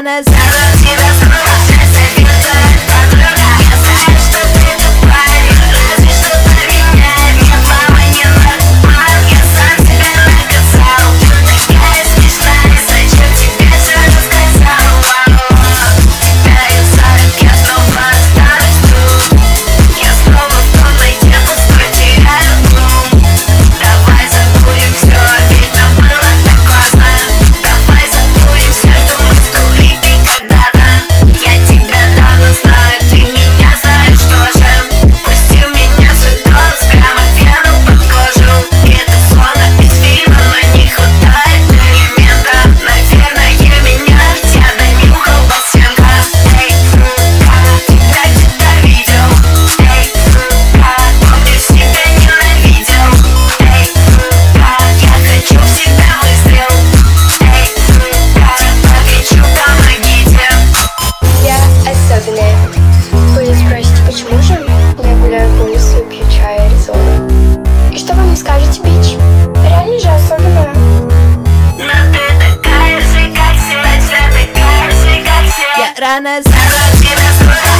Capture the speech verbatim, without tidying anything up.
рано зову тебя снова, советую, подруга. Я знаю, что ты тут парень, разве что поменяй. Мне поманила, мам, я сам тебя наказал. Такая смешная, зачем тебе все рассказал? Даю сорок, я снова останусь тут. Я снова в комнате пустой теряю дом. Давай забудем все, ведь нам было так классно. Давай забудем все, что мы втулили когда-то. Я тебя давно знаю, ты меня знаешь тоже. Пусти у меня свой голос прямо вену под кожу. Это словно из фильма, но не хватает элемента. Наверное, меня я донюхал Басенко. Эй, сука, тебя где-то видел. Эй, сука, помню, себя ненавидел. Эй, сука, я хочу в себя выстрел. Эй, сука, покричу, помогите. Я особенная. Вы спросите, почему же я гуляю по лесу и пью чай Аризону? И что вы мне скажете, бич? Реально же особенная. Но ты такая же, как все, точно такая же, как все. Я рано зову тебя снова.